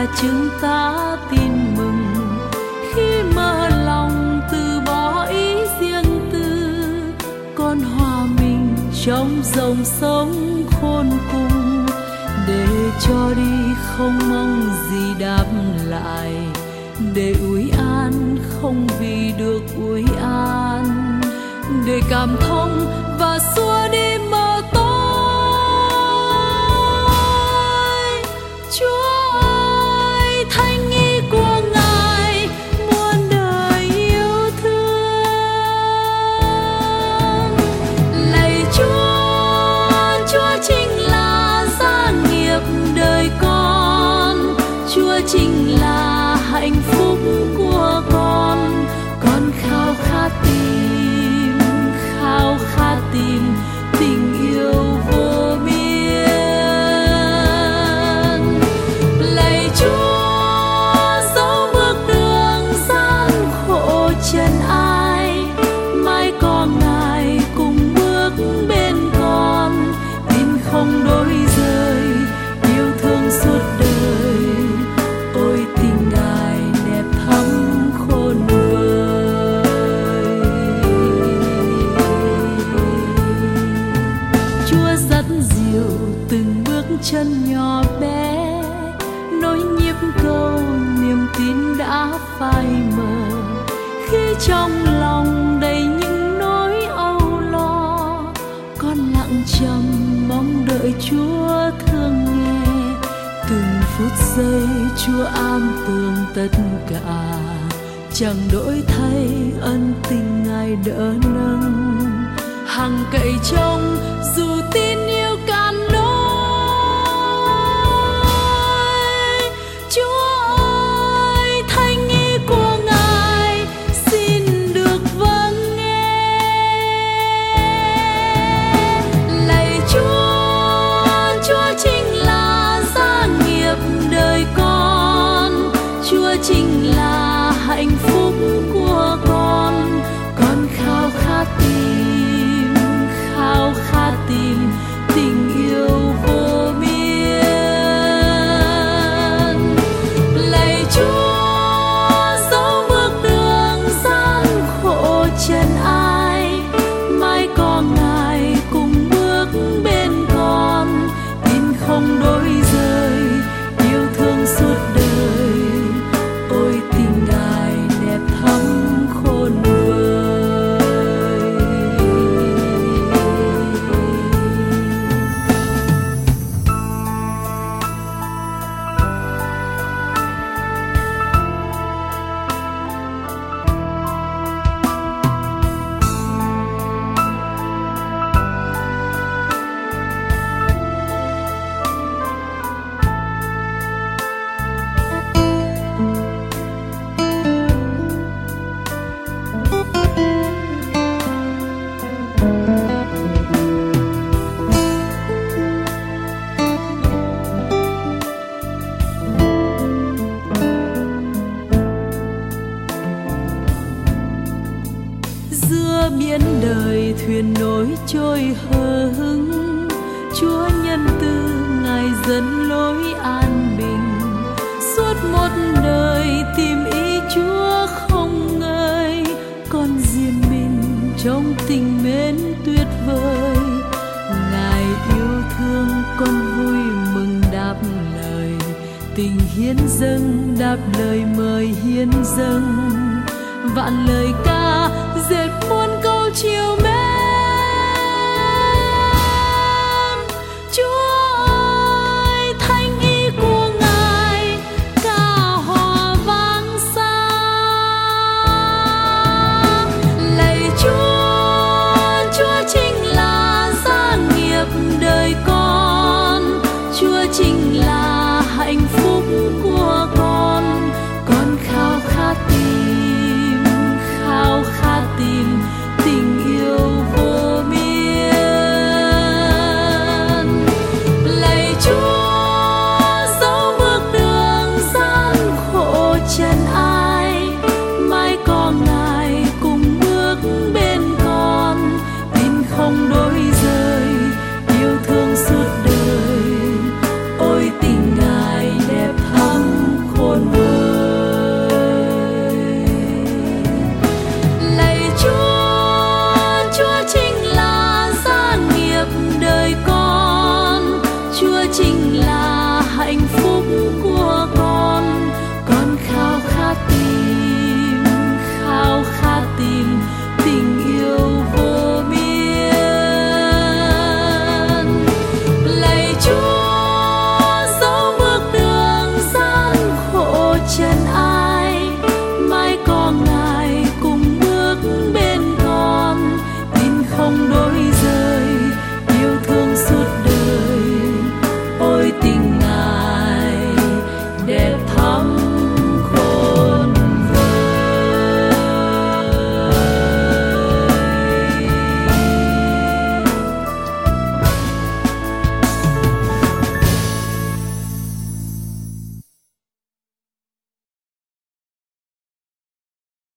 chừng ta tin mừng khi mở lòng từ bỏ ý riêng tư, con hòa mình trong dòng sống khôn cùng để cho đi không mong gì đáp lại, để ủi an không vì được ủi an, để cảm thông và xua đi mờ tối. Chúa ơi, thanh ý của Ngài muôn đời yêu thương. Lạy Chúa, Chúa chính là gia nghiệp đời con, Chúa chính là hạnh phúc của con khao khát tìm tình yêu vô biên. Lạy Chúa, dẫu bước đường gian khổ trần ai, mai có Ngài cùng bước bên con, tin không đổi rời, yêu thương suốt đời. Ôi tình Ngài đẹp thắm khôn vời. Chúa dắt dìu từng bước chân nhỏ bé, nối nhịp câu niềm tin đã phai mờ, khi trong lòng đầy những nỗi âu lo, con lặng trầm mong đợi Chúa thương nghe. Từng phút giây Chúa am tường tất cả, chẳng đổi thay ân tình Ngài đỡ nâng, hằng cậy trông dù tin yêu cạn đôi. Chúa ơi, thanh ý của Ngài xin được vâng nghe. Lạy Chúa, Chúa chính là gia nghiệp đời con, Chúa chính là hạnh phúc của con khao khát tìm tình yêu vô biên. Lạy Chúa, dẫu bước đường gian khổ trần ai, mai có Ngài cùng bước bên con, tin không đổi rời, yêu thương suốt đời. Ôi tình Ngài đẹp thắm khôn vời. Giữa biển đời thuyền nổi trôi hờ hững, Chúa nhân từ Ngài dẫn lối an bình. Suốt một đời tìm ý Chúa không ngơi, con riêng mình trong tình mến tuyệt vời. Ngài yêu thương con vui mừng đáp lời, tình hiến dâng đáp lời mời hiến dâng. Vạn lời ca dệt muôn câu chiều mến.